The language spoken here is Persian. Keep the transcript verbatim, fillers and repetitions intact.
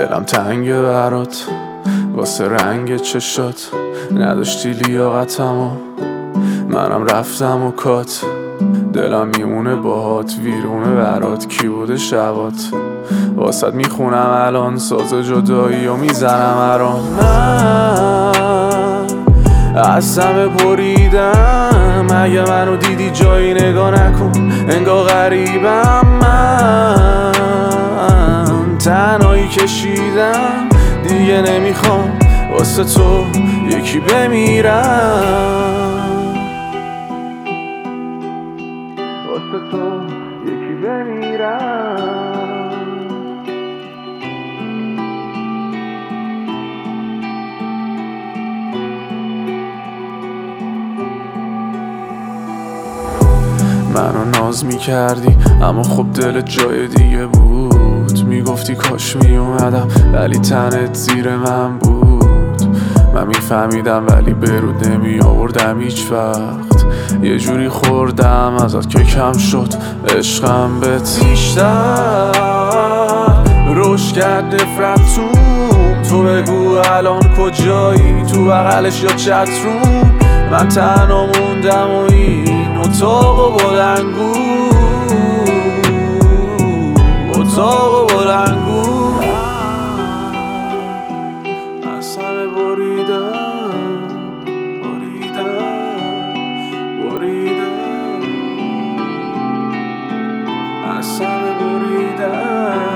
دلم تنگه برات واسه رنگ چشات، نداشتی لیاقتمو منم رفتم و کات. دلم میمونه باهات ویرونه برات، کی بوده شبات واسد میخونم الان ساز جدایی و میزنم الان. من از همه بریدم، اگه منو دیدی جایی نگاه نکن انگار غریبم. من تنهایی کشیدم دیگه نمیخوام واسه تو یکی بمیرم، واسه تو یکی بمیرم. منو ناز میکردی اما خب دلت جای دیگه بود، میگفتی کاش میومدم ولی تنت زیر من بود. من میفهمیدم ولی برود نمی آوردم هیچ وقت، یه جوری خوردم ازت که کم شد عشقم بهت بیشتر. روش کرد نفرتون، تو بگو الان کجایی، تو بغلش یا چتروم. من تنها موندم و این اتاق و بلنگو، اتاق و بلنگو. از همه بریدم بریدم بریدم، از همه بریدم.